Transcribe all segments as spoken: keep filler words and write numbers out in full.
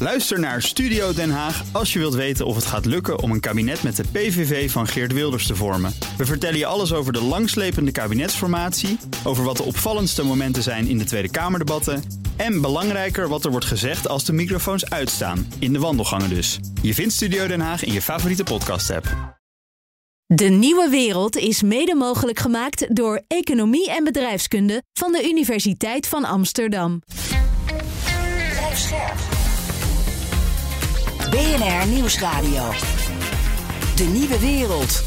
Luister naar Studio Den Haag als je wilt weten of het gaat lukken om een kabinet met de P V V van Geert Wilders te vormen. We vertellen je alles over de langslepende kabinetsformatie, over wat de opvallendste momenten zijn in de Tweede Kamerdebatten en belangrijker wat er wordt gezegd als de microfoons uitstaan, in de wandelgangen dus. Je vindt Studio Den Haag in je favoriete podcast-app. De Nieuwe Wereld is mede mogelijk gemaakt door Economie en Bedrijfskunde van de Universiteit van Amsterdam. Blijf scherp. B N R Nieuwsradio. De Nieuwe Wereld.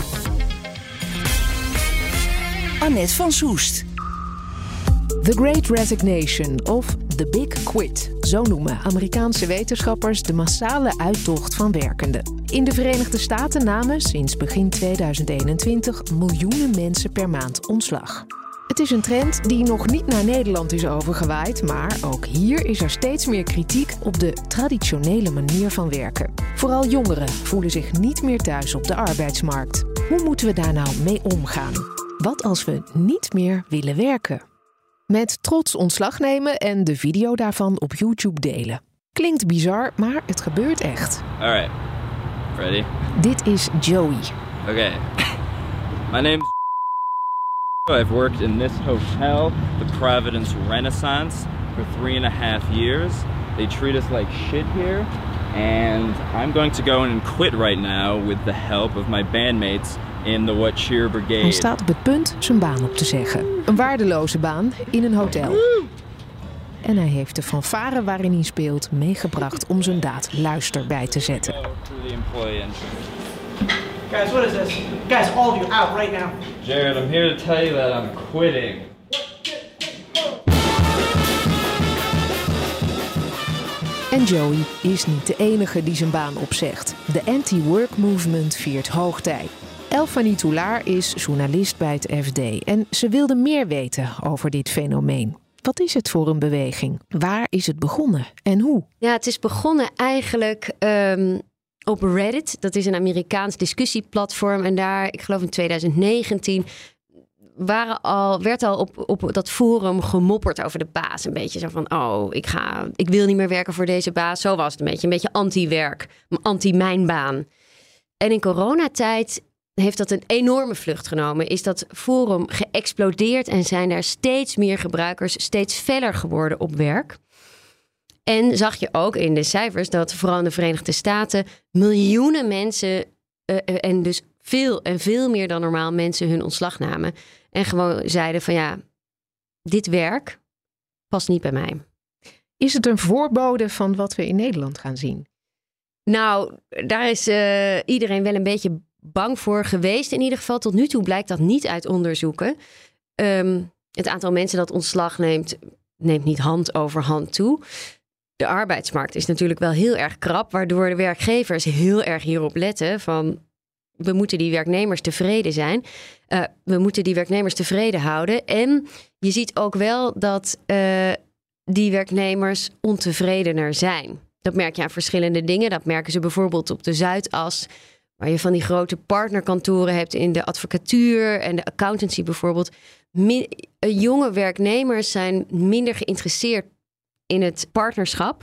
Annette van Soest. The Great Resignation of The Big Quit. Zo noemen Amerikaanse wetenschappers de massale uittocht van werkenden. In de Verenigde Staten namen sinds begin tweeduizend eenentwintig miljoenen mensen per maand ontslag. Het is een trend die nog niet naar Nederland is overgewaaid, maar ook hier is er steeds meer kritiek op de traditionele manier van werken. Vooral jongeren voelen zich niet meer thuis op de arbeidsmarkt. Hoe moeten we daar nou mee omgaan? Wat als we niet meer willen werken? Met trots ontslag nemen en de video daarvan op YouTube delen. Klinkt bizar, maar het gebeurt echt. All right. Ready? Dit is Joey. Okay. My name's I've worked in this hotel, the Providence Renaissance, for three and a half years. They treat us like shit here. And I'm going to go in and quit right now with the help of my bandmates in the What Cheer Brigade. Hij staat op het punt zijn baan op te zeggen. Een waardeloze baan in een hotel. En hij heeft de fanfare waarin hij speelt meegebracht om zijn daad luister bij te zetten. Guys, what is this? Guys, all of you out right now. Jared, I'm here to tell you that I'm quitting. En Joey is niet de enige die zijn baan opzegt. De anti-work movement viert hoogtij. Elfanie Toulaar is journalist bij het F D en ze wilde meer weten over dit fenomeen. Wat is het voor een beweging? Waar is het begonnen en hoe? Ja, het is begonnen eigenlijk um, op Reddit. Dat is een Amerikaans discussieplatform. En daar, ik geloof in twintig negentien, waren al, werd al op, op dat forum gemopperd over de baas. Een beetje zo van, oh, ik, ga, ik wil niet meer werken voor deze baas. Zo was het een beetje. Een beetje anti-werk, anti-mijn baan. En in coronatijd heeft dat een enorme vlucht genomen. Is dat forum geëxplodeerd en zijn er steeds meer gebruikers steeds feller geworden op werk. En zag je ook in de cijfers dat vooral in de Verenigde Staten miljoenen mensen uh, en dus veel en veel meer dan normaal mensen hun ontslag namen. En gewoon zeiden van ja, dit werk past niet bij mij. Is het een voorbode van wat we in Nederland gaan zien? Nou, daar is uh, iedereen wel een beetje bang voor geweest. In ieder geval tot nu toe blijkt dat niet uit onderzoeken. Um, het aantal mensen dat ontslag neemt, neemt niet hand over hand toe. De arbeidsmarkt is natuurlijk wel heel erg krap, waardoor de werkgevers heel erg hierop letten van we moeten die werknemers tevreden zijn. Uh, we moeten die werknemers tevreden houden. En je ziet ook wel dat uh, die werknemers ontevredener zijn. Dat merk je aan verschillende dingen. Dat merken ze bijvoorbeeld op de Zuidas, waar je van die grote partnerkantoren hebt in de advocatuur en de accountancy bijvoorbeeld. Min, uh, jonge werknemers zijn minder geïnteresseerd in het partnerschap.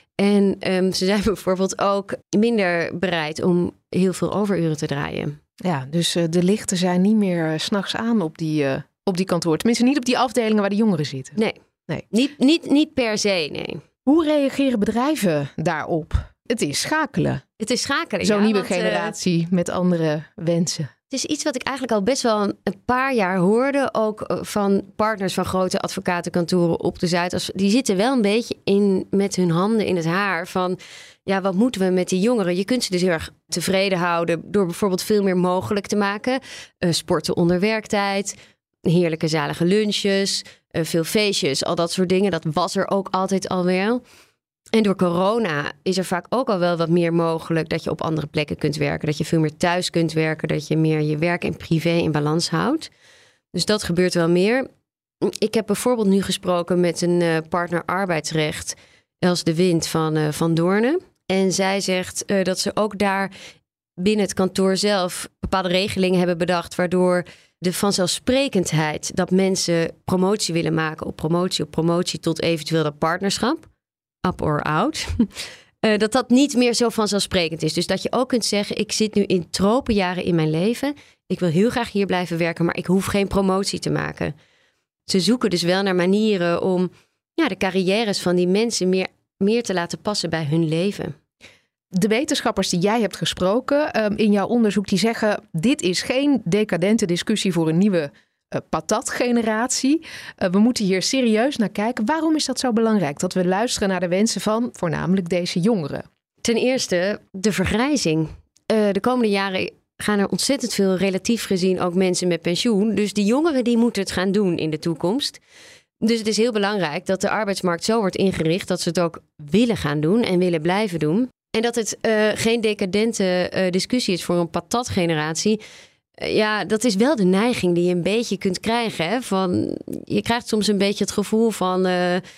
En um, ze zijn bijvoorbeeld ook minder bereid om heel veel overuren te draaien. Ja, dus uh, de lichten zijn niet meer uh, 's nachts aan op die, uh, op die kantoor. Tenminste niet op die afdelingen waar de jongeren zitten. Nee, nee. Niet, niet, niet per se, nee. Hoe reageren bedrijven daarop? Het is schakelen. Het is schakelen, Zo'n ja, nieuwe want, generatie uh, met andere wensen. Het is iets wat ik eigenlijk al best wel een paar jaar hoorde. Ook van partners van grote advocatenkantoren op de Zuidas. Die zitten wel een beetje in met hun handen in het haar van ja, wat moeten we met die jongeren? Je kunt ze dus heel erg tevreden houden door bijvoorbeeld veel meer mogelijk te maken. Uh, sporten onder werktijd, heerlijke zalige lunches, uh, veel feestjes, al dat soort dingen. Dat was er ook altijd al wel. En door corona is er vaak ook al wel wat meer mogelijk dat je op andere plekken kunt werken. Dat je veel meer thuis kunt werken. Dat je meer je werk en privé in balans houdt. Dus dat gebeurt wel meer. Ik heb bijvoorbeeld nu gesproken met een uh, partner arbeidsrecht, Els de Wind van uh, Van Doornen. En zij zegt uh, dat ze ook daar binnen het kantoor zelf bepaalde regelingen hebben bedacht, waardoor de vanzelfsprekendheid dat mensen promotie willen maken op promotie op promotie tot eventueel dat partnerschap, up or out, Uh, dat dat niet meer zo vanzelfsprekend is. Dus dat je ook kunt zeggen, ik zit nu in tropenjaren in mijn leven. Ik wil heel graag hier blijven werken, maar ik hoef geen promotie te maken. Ze zoeken dus wel naar manieren om ja, de carrières van die mensen meer, meer te laten passen bij hun leven. De wetenschappers die jij hebt gesproken um, in jouw onderzoek, die zeggen, dit is geen decadente discussie voor een nieuwe uh, patatgeneratie. Uh, we moeten hier serieus naar kijken. Waarom is dat zo belangrijk? Dat we luisteren naar de wensen van voornamelijk deze jongeren. Ten eerste de vergrijzing. Uh, de komende jaren gaan er ontzettend veel relatief gezien ook mensen met pensioen. Dus die jongeren die moeten het gaan doen in de toekomst. Dus het is heel belangrijk dat de arbeidsmarkt zo wordt ingericht dat ze het ook willen gaan doen en willen blijven doen. En dat het uh, geen decadente uh, discussie is voor een patatgeneratie. Uh, ja, dat is wel de neiging die je een beetje kunt krijgen. Hè? Van, je krijgt soms een beetje het gevoel van, uh,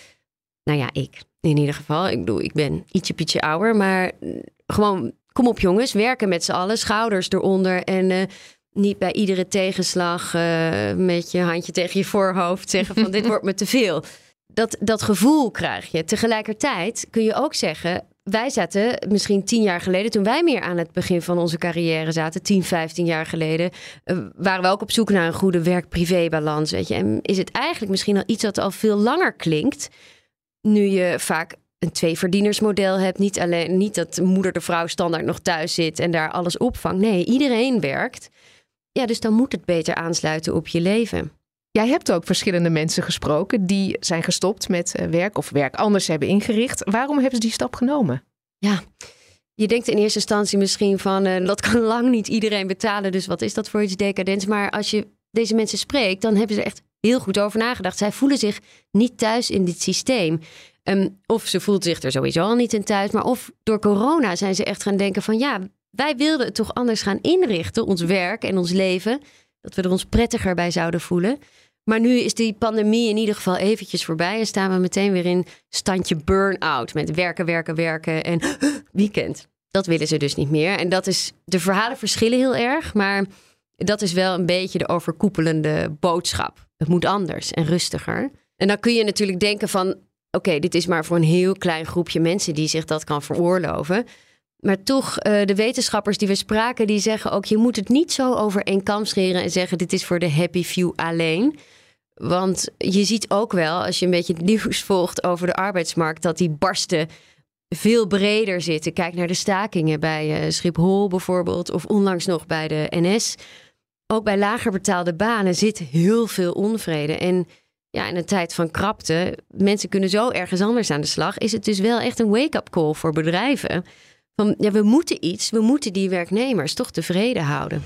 nou ja, ik in ieder geval. Ik bedoel, ik ben ietsje pietje ouder, maar gewoon, kom op jongens, werken met z'n allen, schouders eronder en uh, niet bij iedere tegenslag uh, met je handje tegen je voorhoofd zeggen van dit wordt me te veel. Dat, dat gevoel krijg je. Tegelijkertijd kun je ook zeggen, wij zaten misschien tien jaar geleden, toen wij meer aan het begin van onze carrière zaten, tien, vijftien jaar geleden, uh, waren we ook op zoek naar een goede werk-privé-balans. Weet je? En is het eigenlijk misschien al iets dat al veel langer klinkt, nu je vaak een tweeverdienersmodel hebt. Niet alleen, niet dat moeder de vrouw standaard nog thuis zit en daar alles opvangt. Nee, iedereen werkt. Ja, dus dan moet het beter aansluiten op je leven. Jij hebt ook verschillende mensen gesproken die zijn gestopt met werk of werk anders hebben ingericht. Waarom hebben ze die stap genomen? Ja, je denkt in eerste instantie misschien van uh, dat kan lang niet iedereen betalen. Dus wat is dat voor iets decadents? Maar als je deze mensen spreekt, dan hebben ze er echt heel goed over nagedacht. Zij voelen zich niet thuis in dit systeem. Um, of ze voelt zich er sowieso al niet in thuis. Maar of door corona zijn ze echt gaan denken van ja, wij wilden het toch anders gaan inrichten. Ons werk en ons leven. Dat we er ons prettiger bij zouden voelen. Maar nu is die pandemie in ieder geval eventjes voorbij. En staan we meteen weer in standje burn-out. Met werken, werken, werken en weekend. Dat willen ze dus niet meer. En dat is, de verhalen verschillen heel erg. Maar dat is wel een beetje de overkoepelende boodschap. Het moet anders en rustiger. En dan kun je natuurlijk denken van, oké, okay, dit is maar voor een heel klein groepje mensen die zich dat kan veroorloven. Maar toch, uh, de wetenschappers die we spraken, die zeggen ook, je moet het niet zo over één kam scheren en zeggen, dit is voor de happy few alleen. Want je ziet ook wel, als je een beetje het nieuws volgt over de arbeidsmarkt, dat die barsten veel breder zitten. Kijk naar de stakingen bij uh, Schiphol bijvoorbeeld, of onlangs nog bij de N S. Ook bij lager betaalde banen zit heel veel onvrede. En ja, in een tijd van krapte, mensen kunnen zo ergens anders aan de slag, is het dus wel echt een wake-up call voor bedrijven. Van, ja, we moeten iets, we moeten die werknemers toch tevreden houden.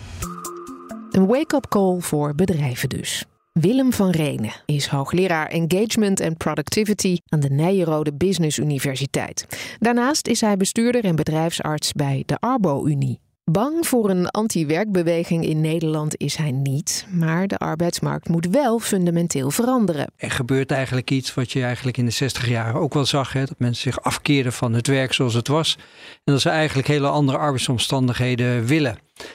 Een wake-up call voor bedrijven dus. Willem van Renen is hoogleraar Engagement and Productivity aan de Nyenrode Business Universiteit. Daarnaast is hij bestuurder en bedrijfsarts bij de Arbo-Unie. Bang voor een anti-werkbeweging in Nederland is hij niet, maar de arbeidsmarkt moet wel fundamenteel veranderen. Er gebeurt eigenlijk iets wat je eigenlijk in de zestig jaren ook wel zag, hè, dat mensen zich afkeerden van het werk zoals het was en dat ze eigenlijk hele andere arbeidsomstandigheden willen.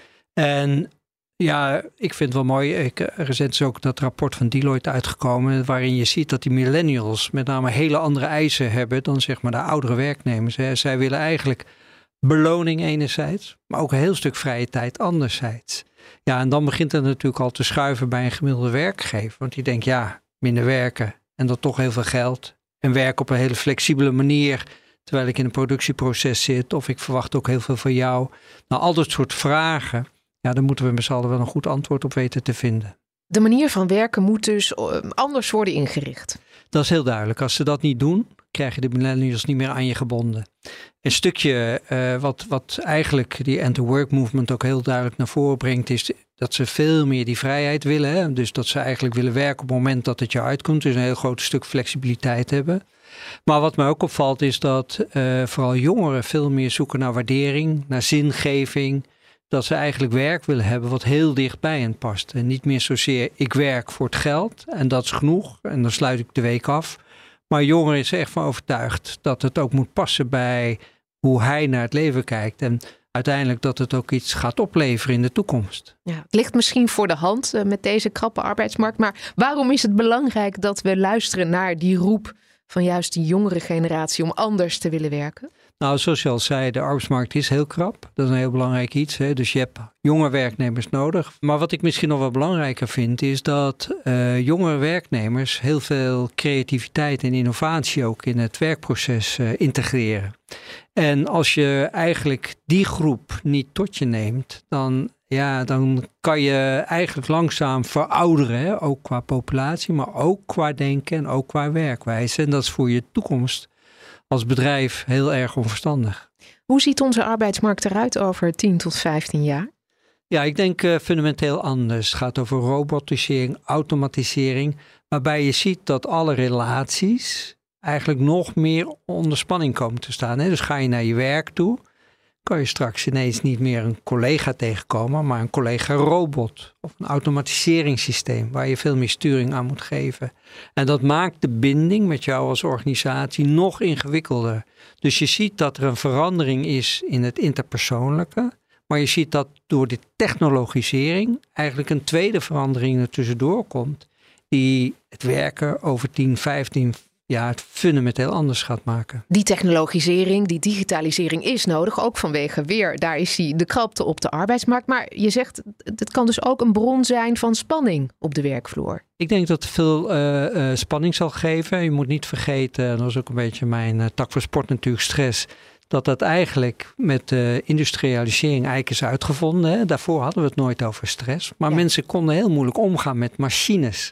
En ja, ik vind het wel mooi. Ik, recent is ook dat rapport van Deloitte uitgekomen, waarin je ziet dat die millennials met name hele andere eisen hebben dan zeg maar de oudere werknemers. Hè. Zij willen eigenlijk beloning enerzijds, maar ook een heel stuk vrije tijd anderzijds. Ja, en dan begint het natuurlijk al te schuiven bij een gemiddelde werkgever. Want die denkt, ja, minder werken en dan toch heel veel geld. En werken op een hele flexibele manier, terwijl ik in een productieproces zit. Of ik verwacht ook heel veel van jou. Nou, al dat soort vragen, ja, daar moeten we met z'n allen wel een goed antwoord op weten te vinden. De manier van werken moet dus anders worden ingericht. Dat is heel duidelijk. Als ze dat niet doen, krijg je de millennials niet meer aan je gebonden. Een stukje uh, wat, wat eigenlijk die end-to-work movement ook heel duidelijk naar voren brengt, is dat ze veel meer die vrijheid willen. Hè? Dus dat ze eigenlijk willen werken op het moment dat het je uitkomt. Dus een heel groot stuk flexibiliteit hebben. Maar wat mij ook opvalt is dat uh, vooral jongeren veel meer zoeken naar waardering, naar zingeving. Dat ze eigenlijk werk willen hebben wat heel dicht bij hen past. En niet meer zozeer ik werk voor het geld en dat is genoeg en dan sluit ik de week af. Maar jongeren is er echt van overtuigd dat het ook moet passen bij hoe hij naar het leven kijkt. En uiteindelijk dat het ook iets gaat opleveren in de toekomst. Ja, het ligt misschien voor de hand uh, met deze krappe arbeidsmarkt. Maar waarom is het belangrijk dat we luisteren naar die roep van juist die jongere generatie om anders te willen werken? Nou, zoals je al zei, de arbeidsmarkt is heel krap. Dat is een heel belangrijk iets. Hè? Dus je hebt jonge werknemers nodig. Maar wat ik misschien nog wel belangrijker vind, is dat uh, jonge werknemers heel veel creativiteit en innovatie ook in het werkproces uh, integreren. En als je eigenlijk die groep niet tot je neemt, dan, ja, dan kan je eigenlijk langzaam verouderen. Hè? Ook qua populatie, maar ook qua denken en ook qua werkwijze. En dat is voor je toekomst als bedrijf heel erg onverstandig. Hoe ziet onze arbeidsmarkt eruit over tien tot vijftien jaar? Ja, ik denk uh, fundamenteel anders. Het gaat over robotisering, automatisering, waarbij je ziet dat alle relaties eigenlijk nog meer onder spanning komen te staan. Hè? Dus ga je naar je werk toe, kan je straks ineens niet meer een collega tegenkomen, maar een collega-robot of een automatiseringssysteem waar je veel meer sturing aan moet geven. En dat maakt de binding met jou als organisatie nog ingewikkelder. Dus je ziet dat er een verandering is in het interpersoonlijke, maar je ziet dat door de technologisering eigenlijk een tweede verandering er tussendoor komt, die het werken over tien, vijftien ja, het fundamenteel anders gaat maken. Die technologisering, die digitalisering is nodig, ook vanwege weer, daar is die, de krapte op de arbeidsmarkt. Maar je zegt, het kan dus ook een bron zijn van spanning op de werkvloer. Ik denk dat het veel uh, uh, spanning zal geven. Je moet niet vergeten, dat was ook een beetje mijn uh, tak voor sport natuurlijk, stress, dat dat eigenlijk met de uh, industrialisering eigenlijk is uitgevonden. Hè? Daarvoor hadden we het nooit over stress. Maar ja. Mensen konden heel moeilijk omgaan met machines.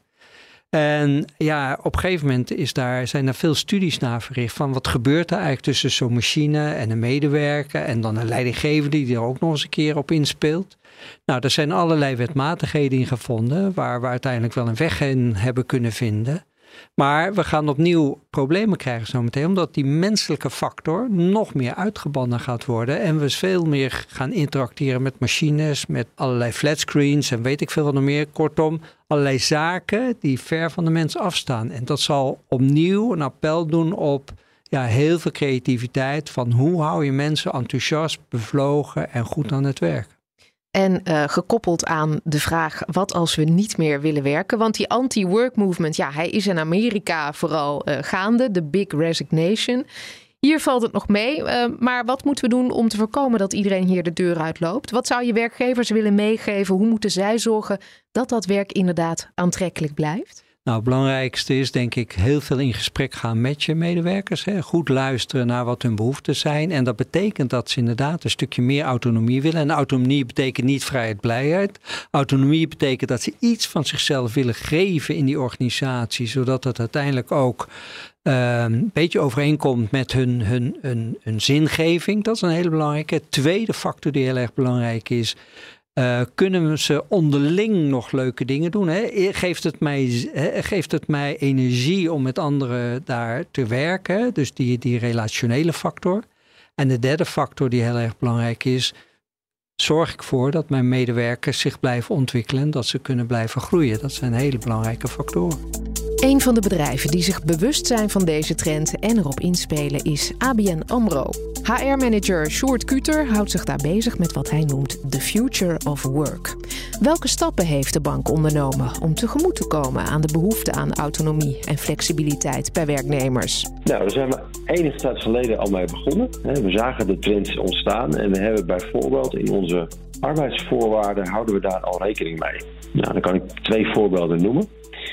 En ja, op een gegeven moment is daar, zijn er veel studies naar verricht van wat gebeurt er eigenlijk tussen zo'n machine en een medewerker en dan een leidinggevende die er ook nog eens een keer op inspeelt. Nou, er zijn allerlei wetmatigheden in gevonden waar we uiteindelijk wel een weg in hebben kunnen vinden. Maar we gaan opnieuw problemen krijgen zometeen, omdat die menselijke factor nog meer uitgebannen gaat worden. En we veel meer gaan interacteren met machines, met allerlei flatscreens en weet ik veel wat nog meer. Kortom, allerlei zaken die ver van de mens afstaan. En dat zal opnieuw een appel doen op ja, heel veel creativiteit van hoe hou je mensen enthousiast, bevlogen en goed aan het werk. En uh, gekoppeld aan de vraag, wat als we niet meer willen werken? Want die anti-work movement, ja, hij is in Amerika vooral uh, gaande, de Big Resignation. Hier valt het nog mee, uh, maar wat moeten we doen om te voorkomen dat iedereen hier de deur uitloopt? Wat zou je werkgevers willen meegeven? Hoe moeten zij zorgen dat dat werk inderdaad aantrekkelijk blijft? Nou, het belangrijkste is denk ik heel veel in gesprek gaan met je medewerkers. Hè. Goed luisteren naar wat hun behoeften zijn. En dat betekent dat ze inderdaad een stukje meer autonomie willen. En autonomie betekent niet vrijheid, blijheid. Autonomie betekent dat ze iets van zichzelf willen geven in die organisatie. Zodat het uiteindelijk ook uh, een beetje overeenkomt met hun, hun, hun, hun zingeving. Dat is een hele belangrijke. Tweede factor die heel erg belangrijk is. Uh, kunnen ze onderling nog leuke dingen doen? Hè? Geeft het mij, geeft het mij energie om met anderen daar te werken? Dus die, die relationele factor. En de derde factor die heel erg belangrijk is, zorg ik ervoor dat mijn medewerkers zich blijven ontwikkelen en dat ze kunnen blijven groeien. Dat zijn hele belangrijke factoren. Een van de bedrijven die zich bewust zijn van deze trend en erop inspelen is A B N AMRO. H R-manager Sjoerd Kuter houdt zich daar bezig met wat hij noemt the future of work. Welke stappen heeft de bank ondernomen om tegemoet te komen aan de behoefte aan autonomie en flexibiliteit bij werknemers? Nou, daar zijn we enige tijd geleden al mee begonnen. We zagen de trend ontstaan en we hebben bijvoorbeeld in onze arbeidsvoorwaarden houden we daar al rekening mee. Nou, dan kan ik twee voorbeelden noemen.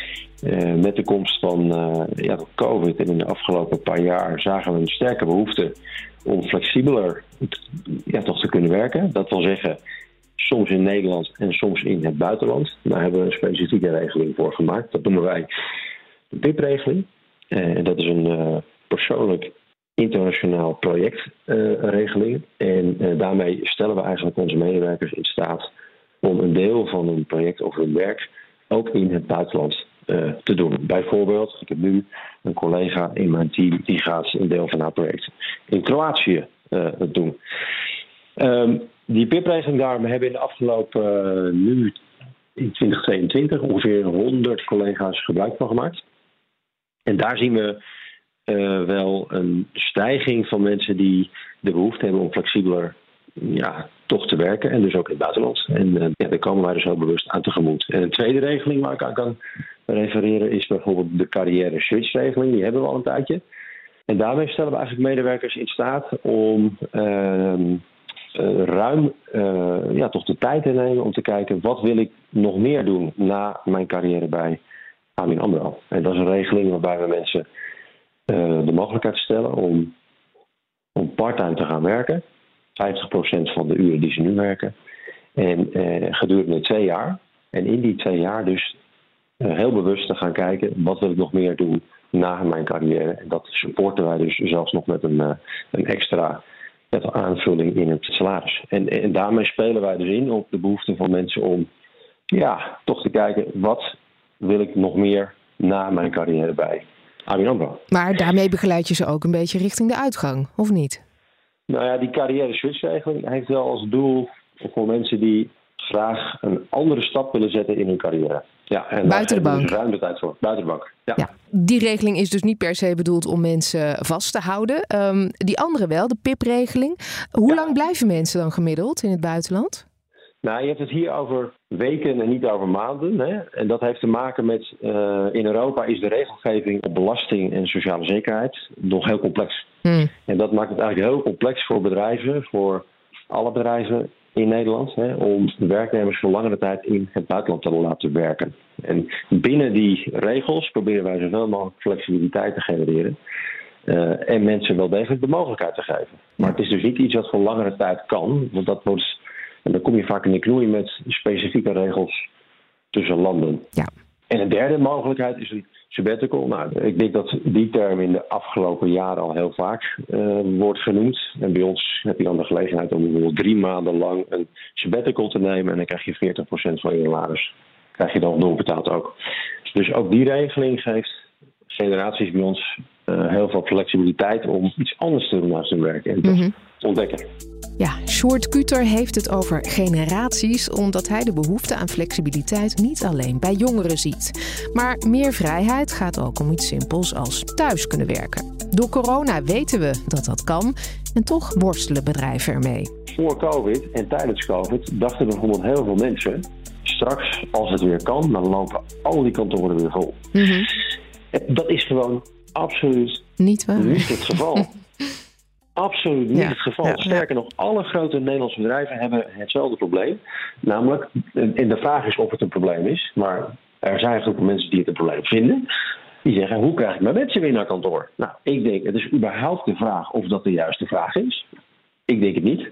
Uh, met de komst van uh, ja, COVID en in de afgelopen paar jaar zagen we een sterke behoefte om flexibeler ja, toch te kunnen werken. Dat wil zeggen, soms in Nederland en soms in het buitenland. Daar hebben we een specifieke regeling voor gemaakt. Dat noemen wij de P I P-regeling. Uh, en dat is een uh, persoonlijk internationaal projectregeling. Uh, en uh, daarmee stellen we eigenlijk onze medewerkers in staat om een deel van hun project of hun werk ook in het buitenland Uh, te doen. Bijvoorbeeld, ik heb nu een collega in mijn team die gaat een deel van haar project in Kroatië uh, doen. Um, die P I P-regeling daar, we hebben in de afgelopen uh, nu in twintig tweeëntwintig ongeveer honderd collega's gebruik van gemaakt. En daar zien we uh, wel een stijging van mensen die de behoefte hebben om flexibeler ja, toch te werken. En dus ook in het buitenland. En uh, ja, daar komen wij dus heel bewust aan tegemoet. En een tweede regeling waar ik aan kan refereren is bijvoorbeeld de carrière switchregeling. Die hebben we al een tijdje. En daarmee stellen we eigenlijk medewerkers in staat om uh, uh, ruim uh, ja, toch de tijd te nemen om te kijken wat wil ik nog meer doen na mijn carrière bij A B N AMRO. En dat is een regeling waarbij we mensen uh, de mogelijkheid stellen om, om part-time te gaan werken. vijftig procent van de uren die ze nu werken. En uh, gedurende twee jaar. En in die twee jaar dus uh, heel bewust te gaan kijken wat wil ik nog meer doen na mijn carrière. En dat supporten wij dus zelfs nog met een, uh, een extra aanvulling in het salaris. En, en daarmee spelen wij dus in op de behoefte van mensen om ja, toch te kijken wat wil ik nog meer na mijn carrière bij A B N AMRO. Maar daarmee begeleid je ze ook een beetje richting de uitgang, of niet? Nou ja, die carrière switchregeling heeft wel als doel voor mensen die graag een andere stap willen zetten in hun carrière. Ja, en buiten de bank. Dus ruim de tijd voor. Buiten de bank. Ja. Ja, die regeling is dus niet per se bedoeld om mensen vast te houden. Um, die andere wel, de P I P-regeling. Hoe ja. lang blijven mensen dan gemiddeld in het buitenland? Nou, je hebt het hier over weken en niet over maanden. Hè? En dat heeft te maken met, uh, in Europa is de regelgeving op belasting en sociale zekerheid nog heel complex. Hmm. En dat maakt het eigenlijk heel complex voor bedrijven, voor alle bedrijven in Nederland, hè, om de werknemers voor langere tijd in het buitenland te laten werken. En binnen die regels proberen wij zoveel mogelijk flexibiliteit te genereren. Uh, en mensen wel degelijk de mogelijkheid te geven. Maar het is dus niet iets wat voor langere tijd kan, want dat wordt. En dan kom je vaak in de knoei met specifieke regels tussen landen. Ja. En een derde mogelijkheid is een sabbatical. Nou, ik denk dat die term in de afgelopen jaren al heel vaak uh, wordt genoemd. En bij ons heb je dan de gelegenheid om bijvoorbeeld drie maanden lang een sabbatical te nemen. En dan krijg je veertig procent van je salaris. Krijg je dan doorbetaald ook. Dus ook die regeling geeft generaties bij ons uh, heel veel flexibiliteit om iets anders te doen naast hun werk. En mm-hmm. te ontdekken. Ja, Sjoerd Kuter heeft het over generaties, omdat hij de behoefte aan flexibiliteit niet alleen bij jongeren ziet. Maar meer vrijheid gaat ook om iets simpels als thuis kunnen werken. Door corona weten we dat dat kan en toch worstelen bedrijven ermee. Voor COVID en tijdens COVID dachten bijvoorbeeld heel veel mensen, straks als het weer kan, dan lopen al die kantoren weer vol. Mm-hmm. Dat is gewoon absoluut niet waar. Niet het geval. Absoluut niet ja, het geval. Ja, Sterker ja. nog, alle grote Nederlandse bedrijven hebben hetzelfde probleem. Namelijk, en de vraag is of het een probleem is, maar er zijn groepen mensen die het een probleem vinden. Die zeggen, hoe krijg ik mijn mensen weer naar kantoor? Nou, ik denk, het is überhaupt de vraag of dat de juiste vraag is. Ik denk het niet.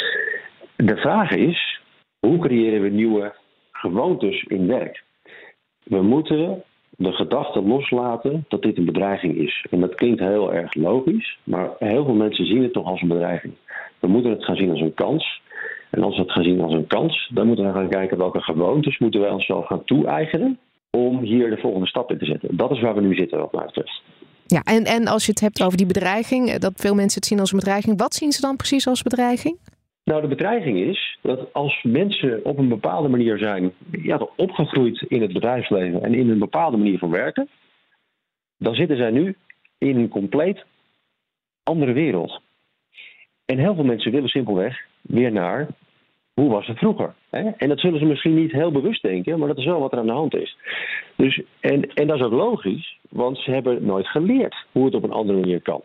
De vraag is, hoe creëren we nieuwe gewoontes in werk? We moeten de gedachte loslaten dat dit een bedreiging is. En dat klinkt heel erg logisch, maar heel veel mensen zien het toch als een bedreiging. We moeten het gaan zien als een kans. En als we het gaan zien als een kans, dan moeten we gaan kijken welke gewoontes moeten wij onszelf gaan toe-eigenen om hier de volgende stap in te zetten. Dat is waar we nu zitten, wat mij betreft. Ja, en, en als je het hebt over die bedreiging, dat veel mensen het zien als een bedreiging, wat zien ze dan precies als bedreiging? Nou, de bedreiging is dat als mensen op een bepaalde manier zijn ja, opgegroeid in het bedrijfsleven en in een bepaalde manier van werken, dan zitten zij nu in een compleet andere wereld. En heel veel mensen willen simpelweg weer naar hoe was het vroeger. Hè? En dat zullen ze misschien niet heel bewust denken, maar dat is wel wat er aan de hand is. Dus, en, en dat is ook logisch, want ze hebben nooit geleerd hoe het op een andere manier kan.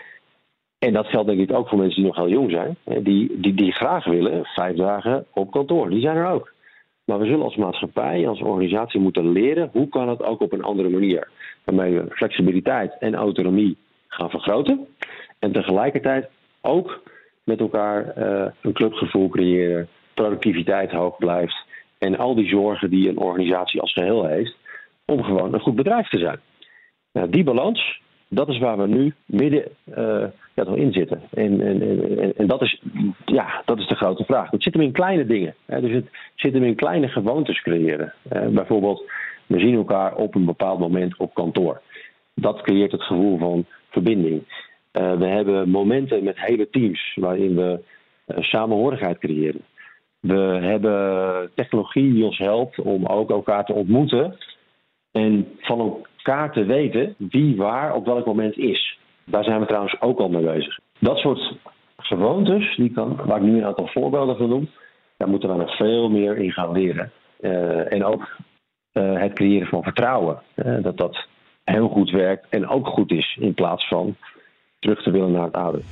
En dat geldt denk ik ook voor mensen die nog heel jong zijn. Die, die, die graag willen vijf dagen op kantoor. Die zijn er ook. Maar we zullen als maatschappij, als organisatie moeten leren hoe kan het ook op een andere manier. Waarmee we flexibiliteit en autonomie gaan vergroten. En tegelijkertijd ook met elkaar uh, een clubgevoel creëren. Productiviteit hoog blijft. En al die zorgen die een organisatie als geheel heeft. Om gewoon een goed bedrijf te zijn. Nou, die balans, dat is waar we nu midden uh, ja, in zitten. En, en, en, en dat, is, ja, dat is de grote vraag. Het zit hem in kleine dingen. Hè. Dus het zit hem in kleine gewoontes creëren. Uh, bijvoorbeeld, we zien elkaar op een bepaald moment op kantoor. Dat creëert het gevoel van verbinding. Uh, we hebben momenten met hele teams waarin we uh, samenhorigheid creëren. We hebben technologie die ons helpt om ook elkaar te ontmoeten. En van elkaar te weten wie waar op welk moment is. Daar zijn we trouwens ook al mee bezig. Dat soort gewoontes, die kan, waar ik nu een aantal voorbeelden van noem, daar moeten we nog veel meer in gaan leren. Uh, en ook uh, het creëren van vertrouwen. Uh, dat dat heel goed werkt en ook goed is in plaats van terug te willen naar het oude.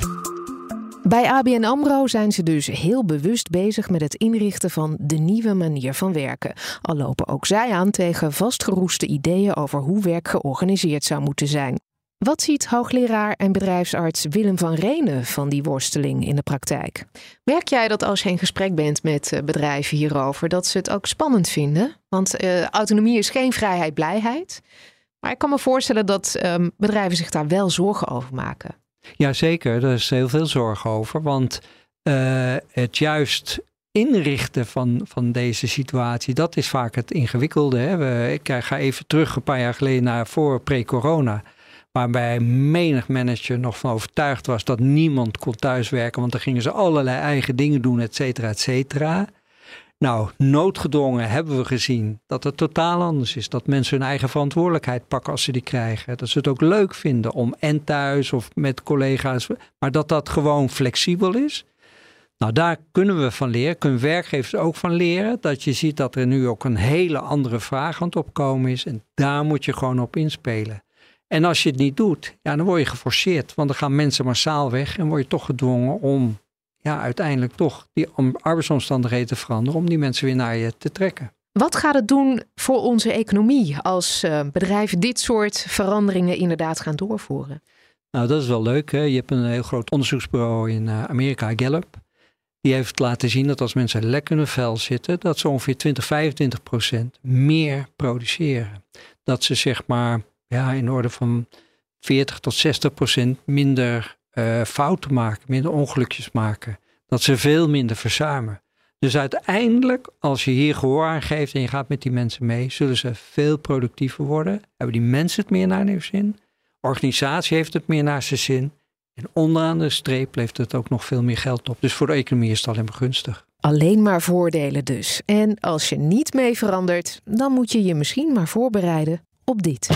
Bij A B N AMRO zijn ze dus heel bewust bezig met het inrichten van de nieuwe manier van werken. Al lopen ook zij aan tegen vastgeroeste ideeën over hoe werk georganiseerd zou moeten zijn. Wat ziet hoogleraar en bedrijfsarts Willem van Renen van die worsteling in de praktijk? Merk jij dat als je in gesprek bent met bedrijven hierover, dat ze het ook spannend vinden? Want uh, autonomie is geen vrijheid, blijheid. Maar ik kan me voorstellen dat um, bedrijven zich daar wel zorgen over maken. Ja, zeker. Er is heel veel zorg over. Want uh, het juist inrichten van, van deze situatie, dat is vaak het ingewikkelde. Hè? We, ik ga even terug een paar jaar geleden naar voor pre-corona. Waarbij menig manager nog van overtuigd was dat niemand kon thuiswerken. Want dan gingen ze allerlei eigen dingen doen, et cetera, et cetera. Nou, noodgedwongen hebben we gezien dat het totaal anders is. Dat mensen hun eigen verantwoordelijkheid pakken als ze die krijgen. Dat ze het ook leuk vinden om en thuis of met collega's. Maar dat dat gewoon flexibel is. Nou, daar kunnen we van leren. Kunnen werkgevers ook van leren. Dat je ziet dat er nu ook een hele andere vraag aan het opkomen is. En daar moet je gewoon op inspelen. En als je het niet doet, ja, dan word je geforceerd. Want dan gaan mensen massaal weg en word je toch gedwongen om ja, uiteindelijk toch die arbeidsomstandigheden te veranderen, om die mensen weer naar je te trekken. Wat gaat het doen voor onze economie als uh, bedrijven dit soort veranderingen inderdaad gaan doorvoeren? Nou, dat is wel leuk. Hè? Je hebt een heel groot onderzoeksbureau in uh, Amerika, Gallup. Die heeft laten zien dat als mensen lekker in hun vel zitten, dat ze ongeveer twintig, vijfentwintig procent meer produceren. Dat ze zeg maar ja, in orde van veertig tot zestig procent minder Uh, fouten maken, minder ongelukjes maken. Dat ze veel minder verzuimen. Dus uiteindelijk, als je hier gehoor aan geeft en je gaat met die mensen mee, zullen ze veel productiever worden. Hebben die mensen het meer naar hun zin? Organisatie heeft het meer naar zijn zin. En onderaan de streep levert het ook nog veel meer geld op. Dus voor de economie is het alleen maar gunstig. Alleen maar voordelen dus. En als je niet mee verandert, dan moet je je misschien maar voorbereiden op dit.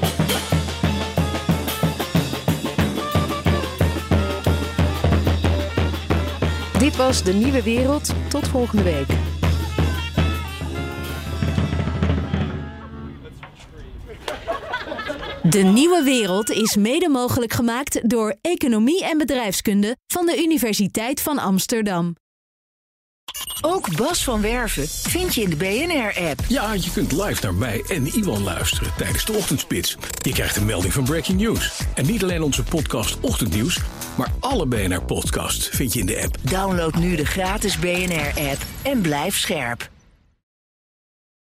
Dit was De Nieuwe Wereld. Tot volgende week. De Nieuwe Wereld is mede mogelijk gemaakt door Economie en Bedrijfskunde van de Universiteit van Amsterdam. Ook Bas van Werven vind je in de B N R-app. Ja, je kunt live naar mij en Iwan luisteren tijdens de ochtendspits. Je krijgt een melding van Breaking News. En niet alleen onze podcast Ochtendnieuws, maar alle B N R-podcasts vind je in de app. Download nu de gratis B N R-app en blijf scherp.